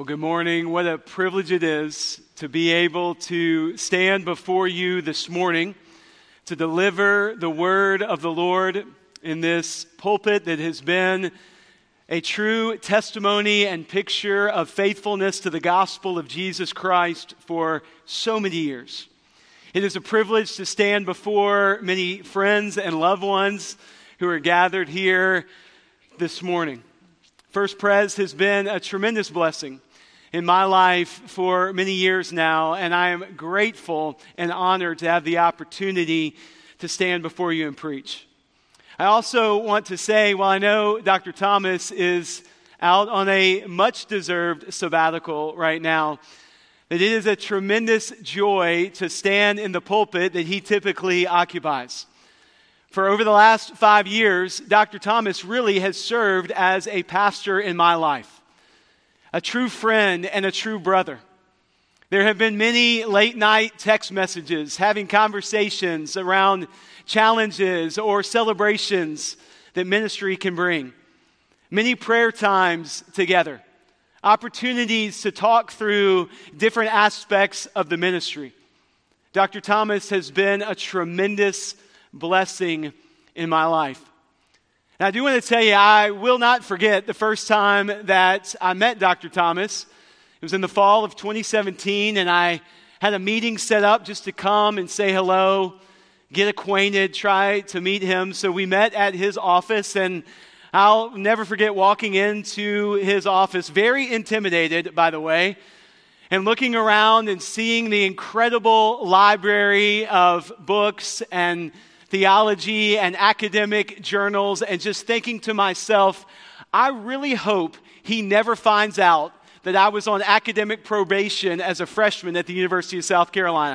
Well, good morning. What a privilege it is to be able to stand before you this morning to deliver the word of the Lord in this pulpit that has been a true testimony and picture of faithfulness to the gospel of Jesus Christ for so many years. It is a privilege to stand before many friends and loved ones who are gathered here this morning. First Pres has been a tremendous blessing in my life for many years now, and I am grateful and honored to have the opportunity to stand before you and preach. I also want to say, while I know Dr. Thomas is out on a much-deserved sabbatical right now, that it is a tremendous joy to stand in the pulpit that he typically occupies. For over the last 5 years, Dr. Thomas really has served as a pastor in my life, a true friend and a true brother. There have been many late-night text messages, having conversations around challenges or celebrations that ministry can bring. Many prayer times together, opportunities to talk through different aspects of the ministry. Dr. Thomas has been a tremendous blessing in my life. And I do want to tell you, I will not forget the first time that I met Dr. Thomas. It was in the fall of 2017, and I had a meeting set up just to come and say hello, get acquainted, try to meet him. So we met at his office, and I'll never forget walking into his office, very intimidated, by the way, and looking around and seeing the incredible library of books and theology and academic journals, and just thinking to myself, I really hope he never finds out that I was on academic probation as a freshman at the University of South Carolina.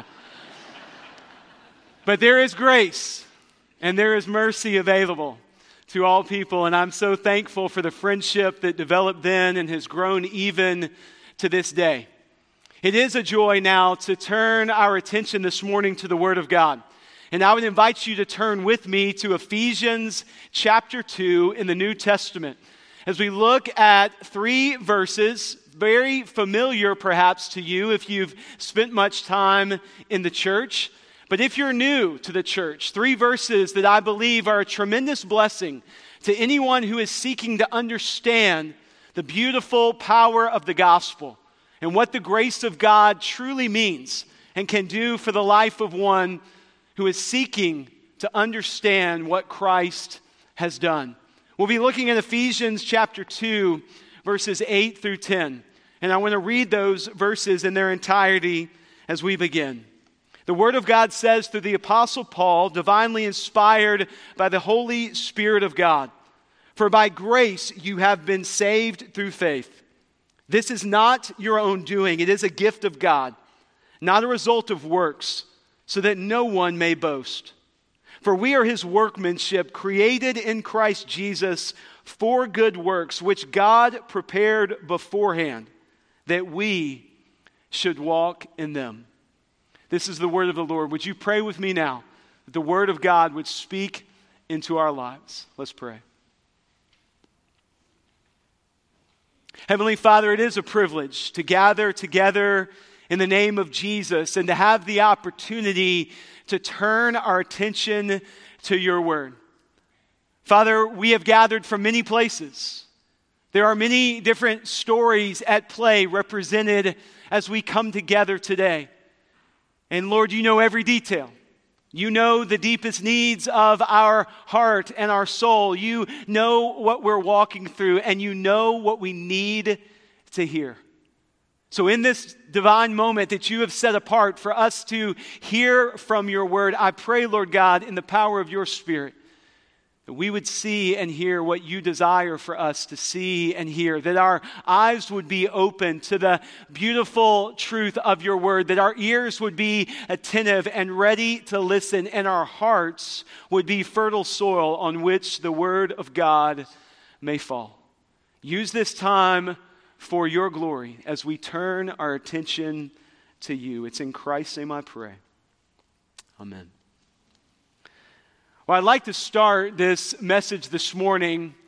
But there is grace and there is mercy available to all people, and I'm so thankful for the friendship that developed then and has grown even to this day. It is a joy now to turn our attention this morning to the Word of God. And I would invite you to turn with me to Ephesians chapter 2 in the New Testament, as we look at 3 verses, very familiar perhaps to you if you've spent much time in the church. But if you're new to the church, 3 verses that I believe are a tremendous blessing to anyone who is seeking to understand the beautiful power of the gospel and what the grace of God truly means and can do for the life of one who is seeking to understand what Christ has done. We'll be looking at Ephesians chapter 2, verses 8 through 10. And I want to read those verses in their entirety as we begin. The Word of God says through the Apostle Paul, divinely inspired by the Holy Spirit of God, "For by grace you have been saved through faith. This is not your own doing, it is a gift of God, not a result of works, so that no one may boast. For we are His workmanship, created in Christ Jesus for good works, which God prepared beforehand, that we should walk in them." This is the word of the Lord. Would you pray with me now that the Word of God would speak into our lives? Let's pray. Heavenly Father, it is a privilege to gather together in the name of Jesus and to have the opportunity to turn our attention to your word. Father, we have gathered from many places. There are many different stories at play represented as we come together today. And Lord, you know every detail. You know the deepest needs of our heart and our soul. You know what we're walking through, and you know what we need to hear. So in this divine moment that you have set apart for us to hear from your word, I pray, Lord God, in the power of your Spirit, that we would see and hear what you desire for us to see and hear, that our eyes would be open to the beautiful truth of your word, that our ears would be attentive and ready to listen, and our hearts would be fertile soil on which the word of God may fall. Use this time for your glory as we turn our attention to you. It's in Christ's name I pray. Amen. Well, I'd like to start this message this morning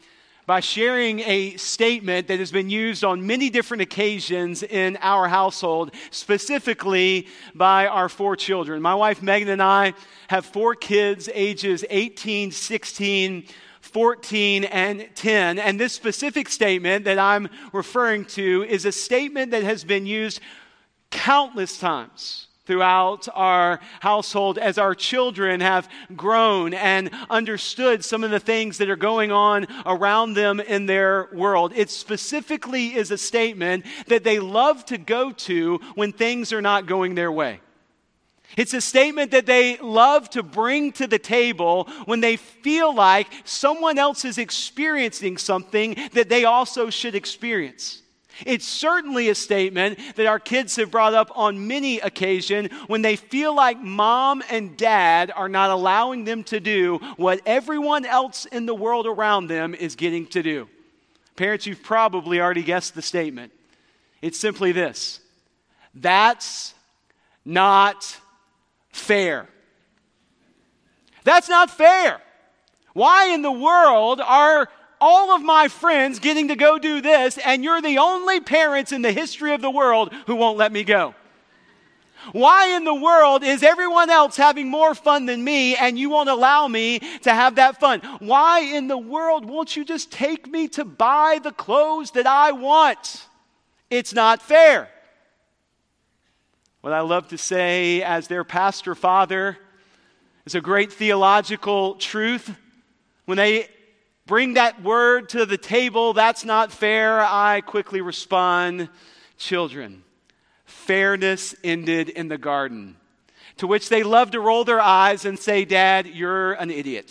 by sharing a statement that has been used on many different occasions in our household, specifically by our 4 children. My wife Megan and I have 4 kids, ages 18, 16, 14, and 10. And this specific statement that I'm referring to is a statement that has been used countless times throughout our household as our children have grown and understood some of the things that are going on around them in their world. It specifically is a statement that they love to go to when things are not going their way. It's a statement that they love to bring to the table when they feel like someone else is experiencing something that they also should experience. It's certainly a statement that our kids have brought up on many occasions when they feel like mom and dad are not allowing them to do what everyone else in the world around them is getting to do. Parents, you've probably already guessed the statement. It's simply this: that's not fair. That's not fair. Why in the world are all of my friends getting to go do this, and you're the only parents in the history of the world who won't let me go? Why in the world is everyone else having more fun than me, and you won't allow me to have that fun? Why in the world won't you just take me to buy the clothes that I want? It's not fair. What I love to say as their pastor father is a great theological truth. When they bring that word to the table, that's not fair, I quickly respond, children, fairness ended in the garden. To which they love to roll their eyes and say, Dad, you're an idiot.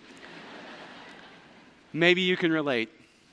Maybe you can relate.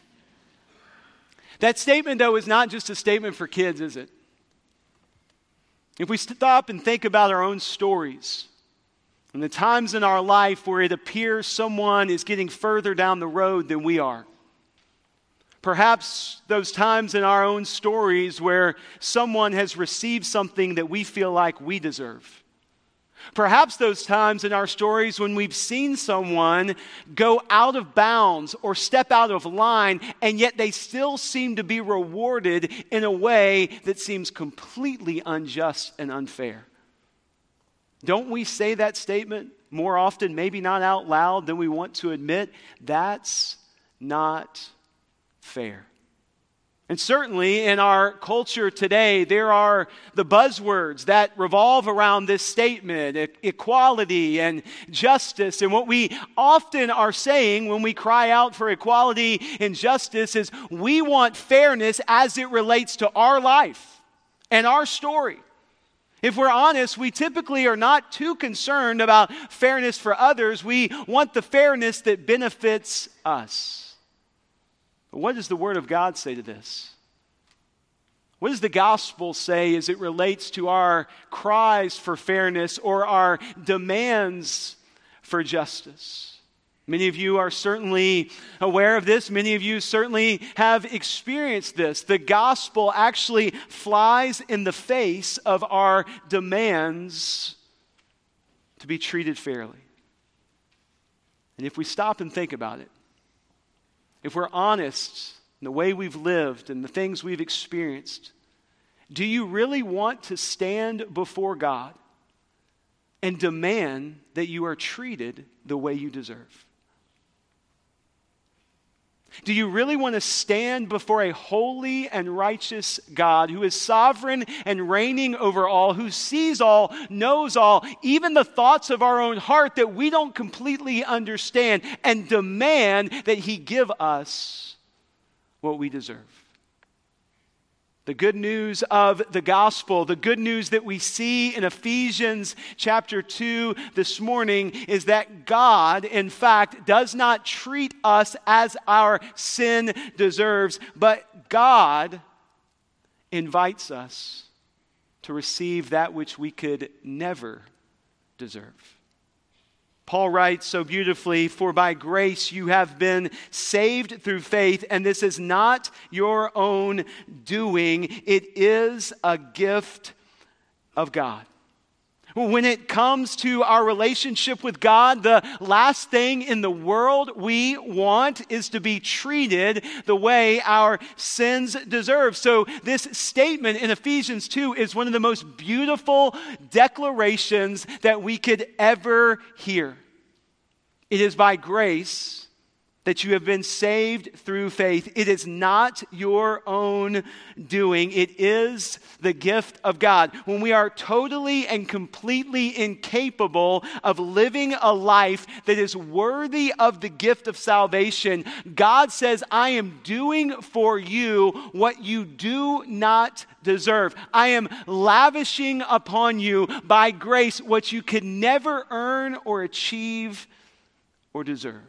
That statement, though, is not just a statement for kids, is it? If we stop and think about our own stories, and the times in our life where it appears someone is getting further down the road than we are. Perhaps those times in our own stories where someone has received something that we feel like we deserve. Perhaps those times in our stories when we've seen someone go out of bounds or step out of line, and yet they still seem to be rewarded in a way that seems completely unjust and unfair. Don't we say that statement more often, maybe not out loud, than we want to admit? That's not fair. And certainly in our culture today, there are the buzzwords that revolve around this statement: equality and justice. And what we often are saying when we cry out for equality and justice is we want fairness as it relates to our life and our story. If we're honest, we typically are not too concerned about fairness for others. We want the fairness that benefits us. But what does the Word of God say to this? What does the gospel say as it relates to our cries for fairness or our demands for justice? Many of you are certainly aware of this. Many of you certainly have experienced this. The gospel actually flies in the face of our demands to be treated fairly. And if we stop and think about it, if we're honest in the way we've lived and the things we've experienced, do you really want to stand before God and demand that you are treated the way you deserve? Do you really want to stand before a holy and righteous God who is sovereign and reigning over all, who sees all, knows all, even the thoughts of our own heart that we don't completely understand, and demand that He give us what we deserve? The good news of the gospel, the good news that we see in Ephesians chapter 2 this morning is that God, in fact, does not treat us as our sin deserves, but God invites us to receive that which we could never deserve. Paul writes so beautifully, "For by grace you have been saved through faith, and this is not your own doing. It is a gift of God, When it comes to our relationship with God, the last thing in the world we want is to be treated the way our sins deserve. So this statement in Ephesians 2 is one of the most beautiful declarations that we could ever hear. It is by grace that you have been saved through faith. It is not your own doing. It is the gift of God. When we are totally and completely incapable of living a life that is worthy of the gift of salvation, God says, I am doing for you what you do not deserve. I am lavishing upon you by grace what you could never earn or achieve or deserve.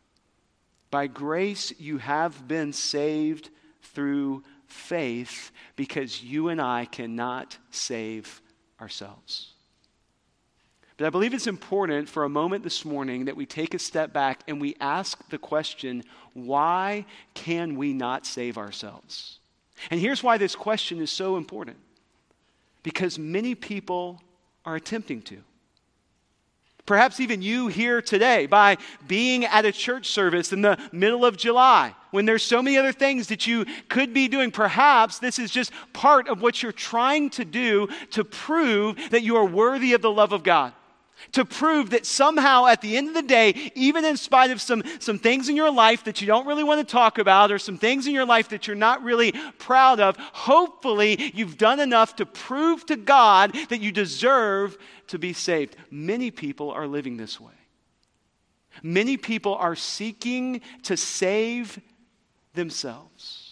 By grace, you have been saved through faith because you and I cannot save ourselves. But I believe it's important for a moment this morning that we take a step back and we ask the question, why can we not save ourselves? And here's why this question is so important. Because many people are attempting to. Perhaps even you here today by being at a church service in the middle of July when there's so many other things that you could be doing. Perhaps this is just part of what you're trying to do to prove that you are worthy of the love of God. To prove that somehow at the end of the day, even in spite of some things in your life that you don't really want to talk about or some things in your life that you're not really proud of, hopefully you've done enough to prove to God that you deserve to be saved. Many people are living this way. Many people are seeking to save themselves.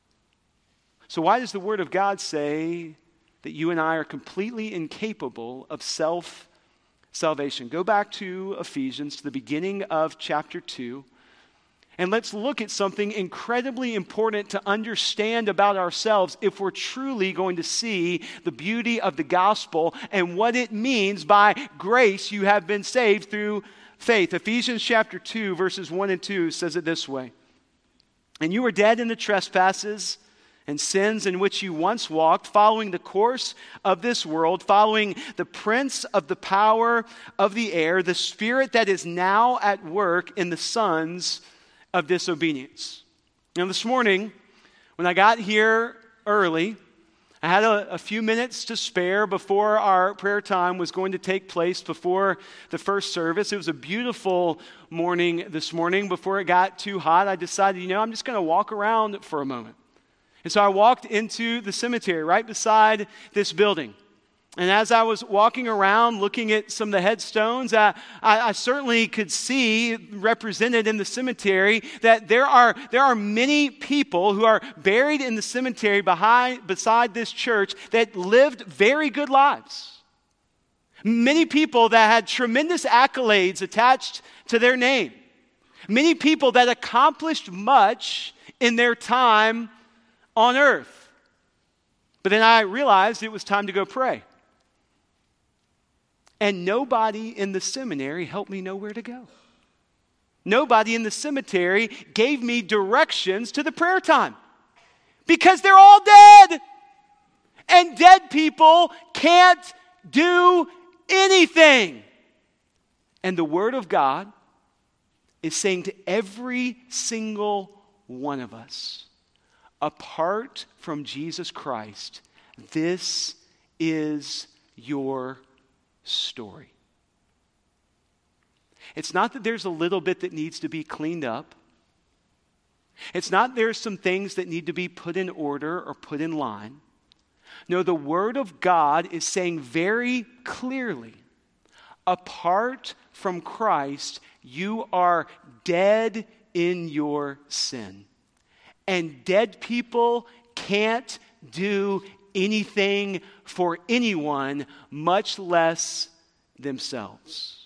So why does the Word of God say that you and I are completely incapable of salvation? Go back to Ephesians, to the beginning of chapter 2, and let's look at something incredibly important to understand about ourselves if we're truly going to see the beauty of the gospel and what it means by grace you have been saved through faith. Ephesians chapter 2, verses 1 and 2 says it this way. And you were dead in the trespasses and sins in which you once walked, following the course of this world, following the prince of the power of the air, the spirit that is now at work in the sons of disobedience. Now this morning, when I got here early, I had a few minutes to spare before our prayer time was going to take place before the first service. It was a beautiful morning this morning. Before it got too hot, I decided, I'm just going to walk around for a moment. And so I walked into the cemetery right beside this building. And as I was walking around looking at some of the headstones, I certainly could see represented in the cemetery that there are many people who are buried in the cemetery beside this church that lived very good lives. Many people that had tremendous accolades attached to their name. Many people that accomplished much in their time on earth. But then I realized it was time to go pray. And nobody in the seminary helped me know where to go. Nobody in the cemetery gave me directions to the prayer time. Because they're all dead. And dead people can't do anything. And the Word of God is saying to every single one of us, apart from Jesus Christ, this is your story. It's not that there's a little bit that needs to be cleaned up. It's not there's some things that need to be put in order or put in line. No, the Word of God is saying very clearly, apart from Christ, you are dead in your sin. And dead people can't do anything for anyone, much less themselves.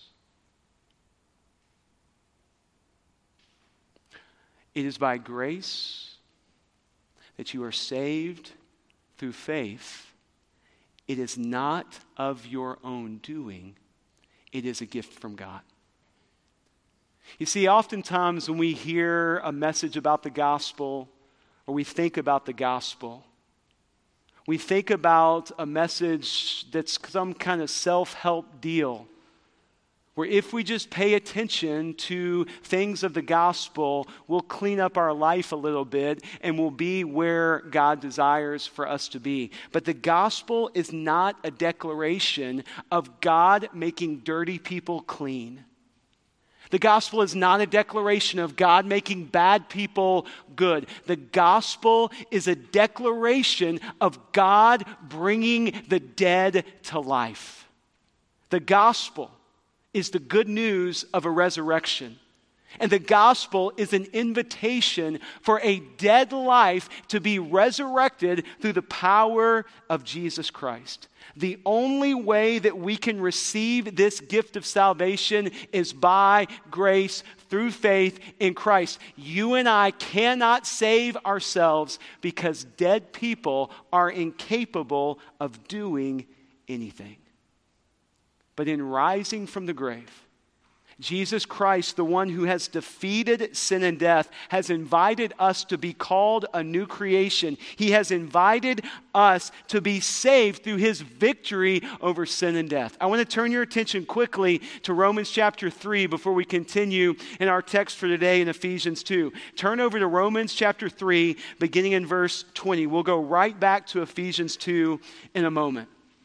It is by grace that you are saved through faith. It is not of your own doing. It is a gift from God. You see, oftentimes when we hear a message about the gospel or we think about the gospel, we think about a message that's some kind of self-help deal, where if we just pay attention to things of the gospel, we'll clean up our life a little bit and we'll be where God desires for us to be. But the gospel is not a declaration of God making dirty people clean. The gospel is not a declaration of God making bad people good. The gospel is a declaration of God bringing the dead to life. The gospel is the good news of a resurrection. And the gospel is an invitation for a dead life to be resurrected through the power of Jesus Christ. The only way that we can receive this gift of salvation is by grace through faith in Christ. You and I cannot save ourselves because dead people are incapable of doing anything. But in rising from the grave, Jesus Christ, the one who has defeated sin and death, has invited us to be called a new creation. He has invited us to be saved through his victory over sin and death. I want to turn your attention quickly to Romans chapter 3 before we continue in our text for today in Ephesians 2. Turn over to Romans chapter 3, beginning in verse 20. We'll go right back to Ephesians 2 in a moment.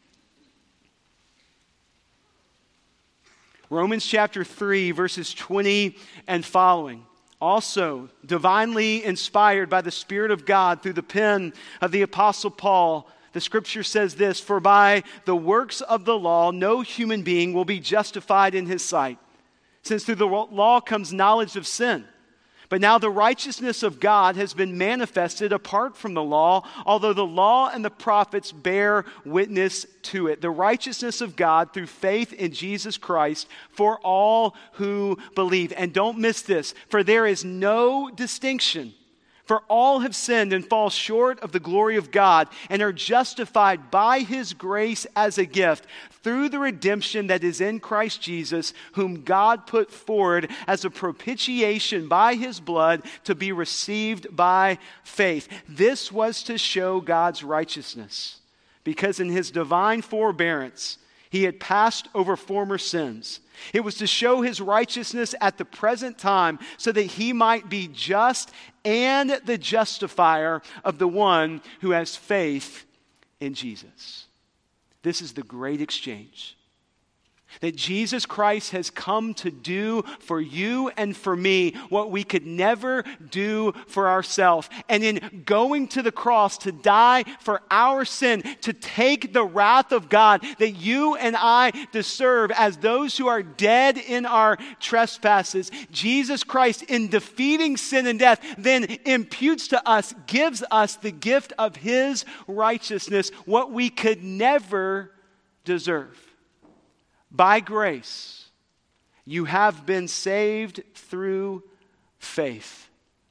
Romans chapter 3, verses 20 and following. Also, divinely inspired by the Spirit of God through the pen of the Apostle Paul, the scripture says this, "For by the works of the law, no human being will be justified in his sight, since through the law comes knowledge of sin. But now the righteousness of God has been manifested apart from the law, although the law and the prophets bear witness to it. The righteousness of God through faith in Jesus Christ for all who believe." And don't miss this, for there is no distinction. For all have sinned and fall short of the glory of God and are justified by his grace as a gift through the redemption that is in Christ Jesus, whom God put forward as a propitiation by his blood to be received by faith. This was to show God's righteousness, because in his divine forbearance he had passed over former sins. It was to show his righteousness at the present time so that he might be just and the justifier of the one who has faith in Jesus. This is the great exchange that Jesus Christ has come to do for you and for me what we could never do for ourselves. And in going to the cross to die for our sin, to take the wrath of God that you and I deserve as those who are dead in our trespasses, Jesus Christ, in defeating sin and death, then imputes to us, gives us the gift of his righteousness, what we could never deserve. By grace, you have been saved through faith.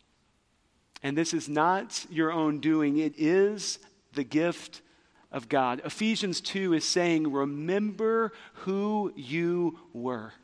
And this is not your own doing. It is the gift of God. Ephesians 2 is saying, remember who you were.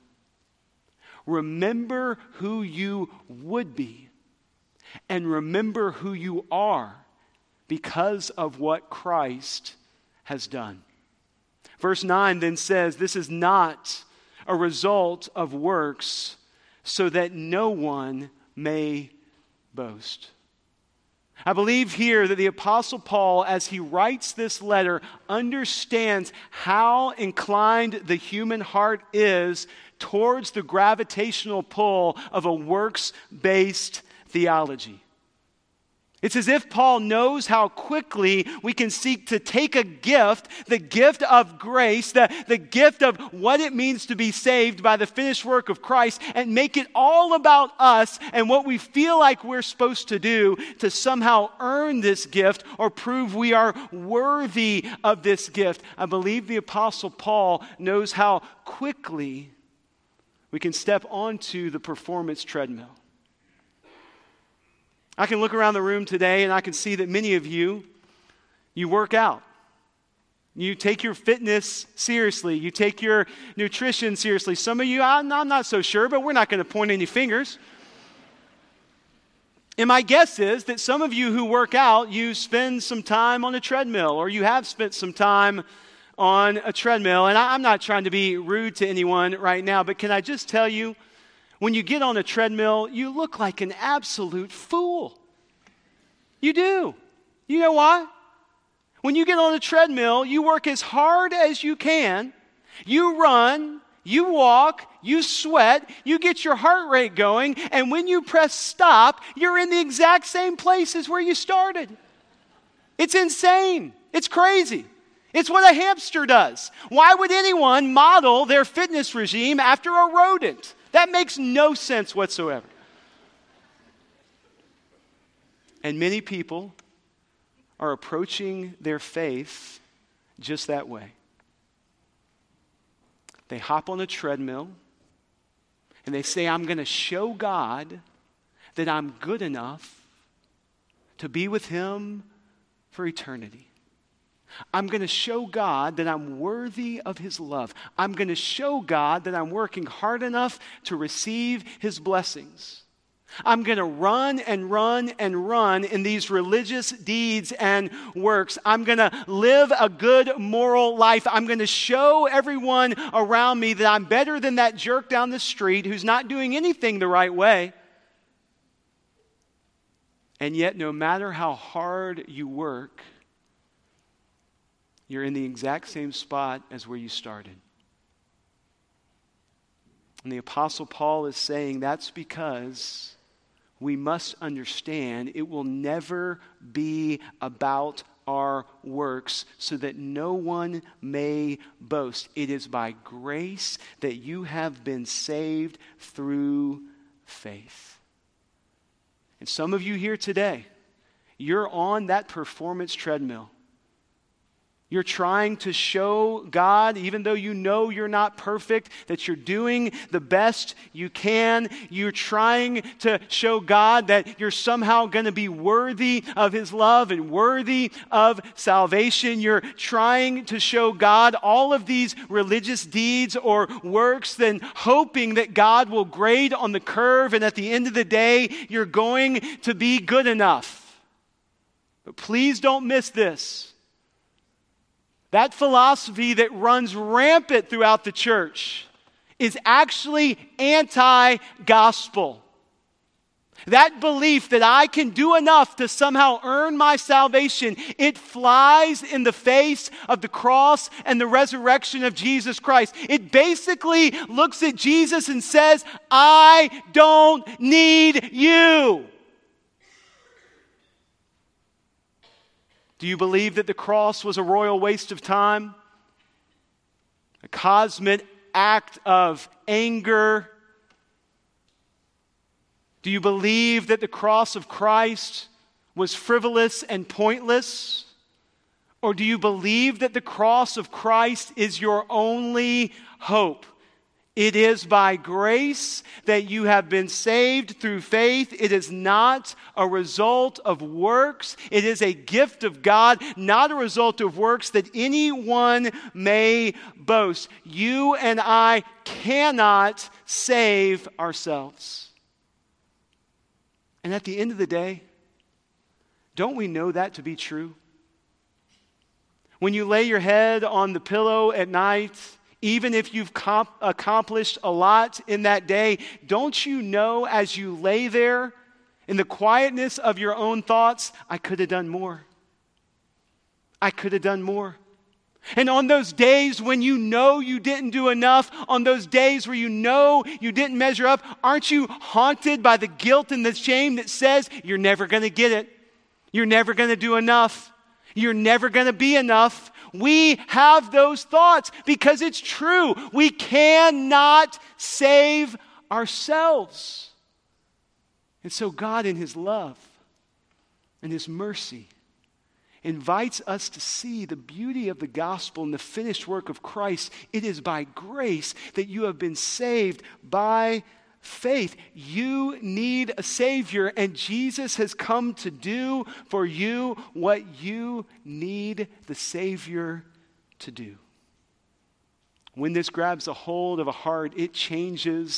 Remember who you would be. And remember who you are because of what Christ has done. Verse 9 then says, this is not a result of works, so that no one may boast. I believe here that the Apostle Paul, as he writes this letter, understands how inclined the human heart is towards the gravitational pull of a works-based theology. It's as if Paul knows how quickly we can seek to take a gift, the gift of grace, the gift of what it means to be saved by the finished work of Christ, and make it all about us and what we feel like we're supposed to do to somehow earn this gift or prove we are worthy of this gift. I believe the Apostle Paul knows how quickly we can step onto the performance treadmill. I can look around the room today and I can see that many of you work out. You take your fitness seriously. You take your nutrition seriously. Some of you, I'm not so sure, but we're not going to point any fingers. And my guess is that some of you who work out, you spend some time on a treadmill, or you have spent some time on a treadmill. And I'm not trying to be rude to anyone right now, but can I just tell you, when you get on a treadmill, you look like an absolute fool. You do. You know why? When you get on a treadmill, you work as hard as you can. You run, you walk, you sweat, you get your heart rate going, and when you press stop, you're in the exact same place as where you started. It's insane. It's crazy. It's what a hamster does. Why would anyone model their fitness regime after a rodent? That makes no sense whatsoever. And many people are approaching their faith just that way. They hop on a treadmill and they say, I'm going to show God that I'm good enough to be with Him for eternity. I'm going to show God that I'm worthy of His love. I'm going to show God that I'm working hard enough to receive His blessings. I'm going to run and run and run in these religious deeds and works. I'm going to live a good moral life. I'm going to show everyone around me that I'm better than that jerk down the street who's not doing anything the right way. And yet, no matter how hard you work, you're in the exact same spot as where you started. And the Apostle Paul is saying that's because we must understand it will never be about our works so that no one may boast. It is by grace that you have been saved through faith. And some of you here today, you're on that performance treadmill. You're trying to show God, even though you know you're not perfect, that you're doing the best you can. You're trying to show God that you're somehow going to be worthy of His love and worthy of salvation. You're trying to show God all of these religious deeds or works, then hoping that God will grade on the curve, and at the end of the day, you're going to be good enough. But please don't miss this. That philosophy that runs rampant throughout the church is actually anti-gospel. That belief that I can do enough to somehow earn my salvation, it flies in the face of the cross and the resurrection of Jesus Christ. It basically looks at Jesus and says, I don't need you. Do you believe that the cross was a royal waste of time? A cosmic act of anger? Do you believe that the cross of Christ was frivolous and pointless? Or do you believe that the cross of Christ is your only hope? It is by grace that you have been saved through faith. It is not a result of works. It is a gift of God, not a result of works that anyone may boast. You and I cannot save ourselves. And at the end of the day, don't we know that to be true? When you lay your head on the pillow at night, even if you've accomplished a lot in that day, don't you know as you lay there in the quietness of your own thoughts, I could have done more. I could have done more. And on those days when you know you didn't do enough, on those days where you know you didn't measure up, aren't you haunted by the guilt and the shame that says you're never going to get it? You're never going to do enough. You're never going to be enough. We have those thoughts because it's true. We cannot save ourselves. And so God, in His love and His mercy, invites us to see the beauty of the gospel and the finished work of Christ. It is by grace that you have been saved by faith. You need a Savior, and Jesus has come to do for you what you need the Savior to do. When this grabs a hold of a heart, it changes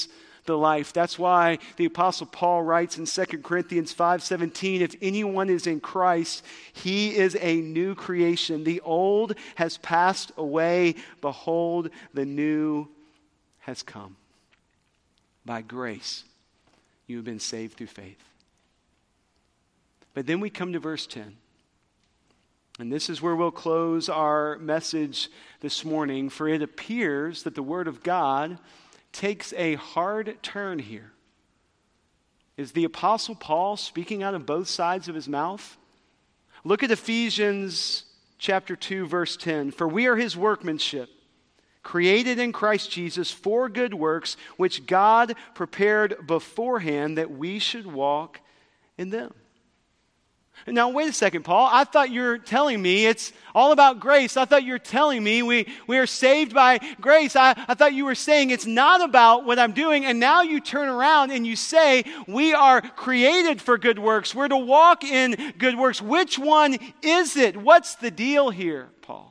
the life. That's why the Apostle Paul writes in 2 Corinthians 5:17, if anyone is in Christ, he is a new creation. The old has passed away. Behold, the new has come. By grace, you have been saved through faith. But then we come to verse 10. And this is where we'll close our message this morning, for it appears that the Word of God takes a hard turn here. Is the Apostle Paul speaking out of both sides of his mouth? Look at Ephesians chapter 2, verse 10. For we are his workmanship, created in Christ Jesus for good works, which God prepared beforehand that we should walk in them. Now, wait a second, Paul. I thought you were telling me it's all about grace. I thought you were telling me we are saved by grace. I thought you were saying it's not about what I'm doing. And now you turn around and you say we are created for good works. We're to walk in good works. Which one is it? What's the deal here, Paul?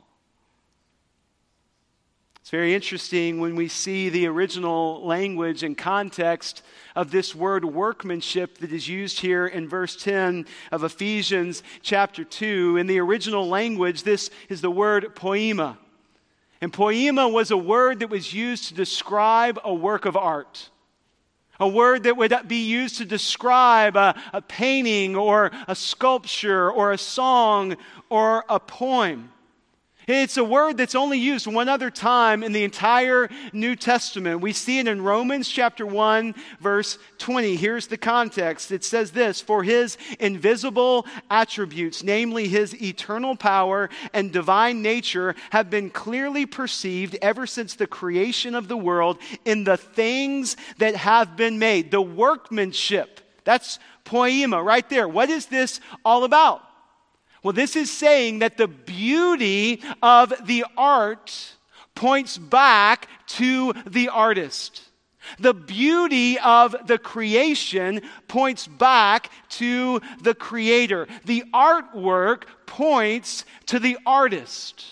It's very interesting when we see the original language and context of this word workmanship that is used here in verse 10 of Ephesians chapter 2. In the original language, this is the word poema. And poema was a word that was used to describe a work of art. A word that would be used to describe a painting or a sculpture or a song or a poem. It's a word that's only used one other time in the entire New Testament. We see it in Romans chapter 1, verse 20. Here's the context. It says this, for his invisible attributes, namely his eternal power and divine nature, have been clearly perceived ever since the creation of the world in the things that have been made. The workmanship. That's poema right there. What is this all about? Well, this is saying that the beauty of the art points back to the artist. The beauty of the creation points back to the creator. The artwork points to the artist.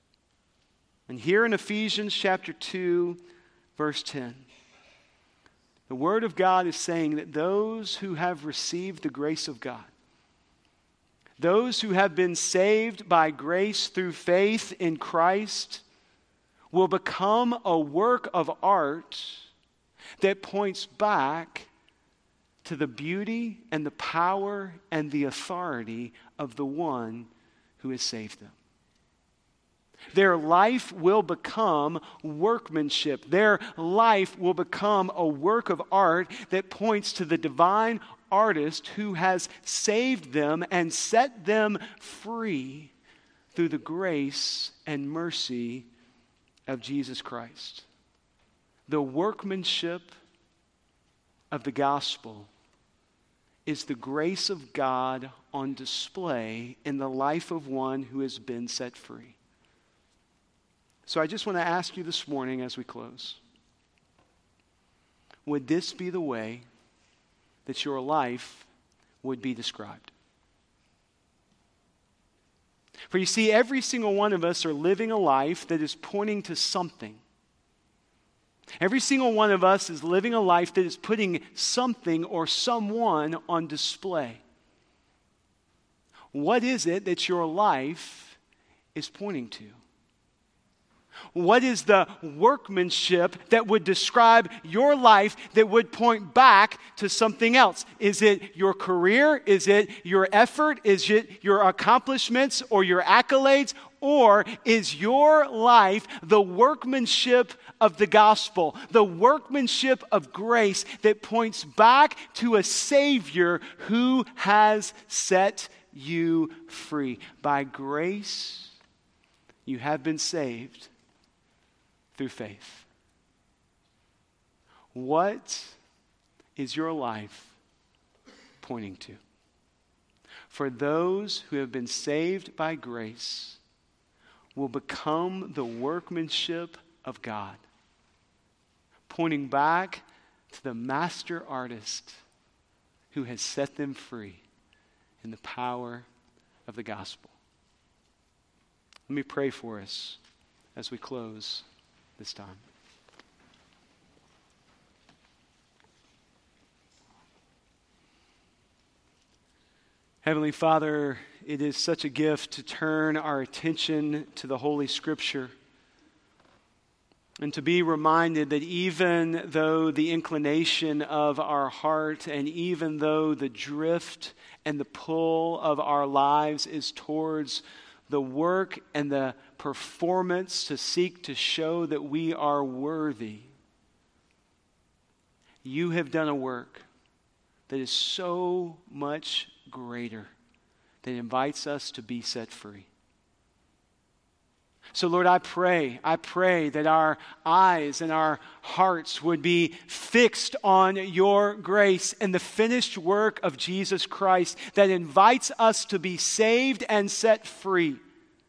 And here in Ephesians chapter 2, verse 10, the Word of God is saying that those who have received the grace of God, those who have been saved by grace through faith in Christ, will become a work of art that points back to the beauty and the power and the authority of the one who has saved them. Their life will become workmanship. Their life will become a work of art that points to the divine artist who has saved them and set them free through the grace and mercy of Jesus Christ. The workmanship of the gospel is the grace of God on display in the life of one who has been set free. So I just want to ask you this morning as we close, would this be the way that your life would be described? For you see, every single one of us are living a life that is pointing to something. Every single one of us is living a life that is putting something or someone on display. What is it that your life is pointing to? What is the workmanship that would describe your life that would point back to something else? Is it your career? Is it your effort? Is it your accomplishments or your accolades? Or is your life the workmanship of the gospel, the workmanship of grace that points back to a Savior who has set you free? By grace, you have been saved through faith. What is your life pointing to? For those who have been saved by grace will become the workmanship of God, pointing back to the master artist who has set them free in the power of the gospel. Let me pray for us as we close this time. Heavenly Father, it is such a gift to turn our attention to the Holy Scripture and to be reminded that even though the inclination of our heart and even though the drift and the pull of our lives is towards the work and the performance to seek to show that we are worthy, you have done a work that is so much greater, that invites us to be set free. So Lord, I pray that our eyes and our hearts would be fixed on your grace and the finished work of Jesus Christ that invites us to be saved and set free.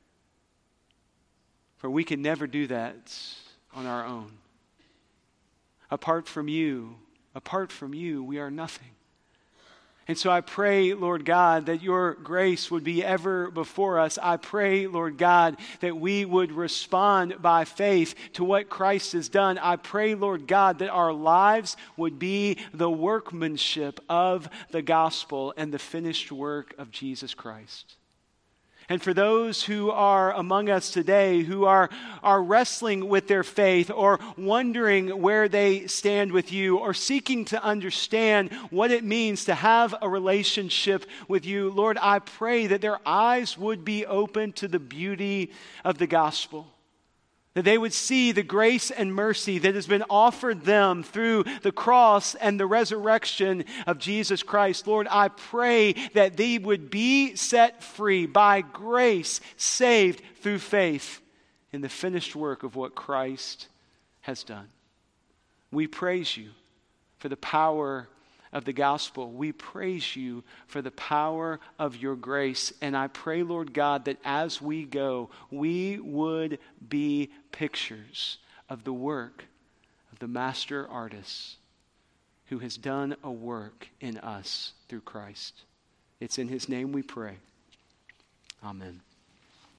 For we can never do that on our own. Apart from you, we are nothing. And so I pray, Lord God, that your grace would be ever before us. I pray, Lord God, that we would respond by faith to what Christ has done. I pray, Lord God, that our lives would be the workmanship of the gospel and the finished work of Jesus Christ. And for those who are among us today who are wrestling with their faith or wondering where they stand with you or seeking to understand what it means to have a relationship with you, Lord, I pray that their eyes would be open to the beauty of the gospel. That they would see the grace and mercy that has been offered them through the cross and the resurrection of Jesus Christ. Lord, I pray that they would be set free by grace, saved through faith in the finished work of what Christ has done. We praise you for the power of the gospel. We praise you for the power of your grace. And I pray, Lord God, that as we go, we would be pictures of the work of the master artist who has done a work in us through Christ. It's in his name we pray. Amen.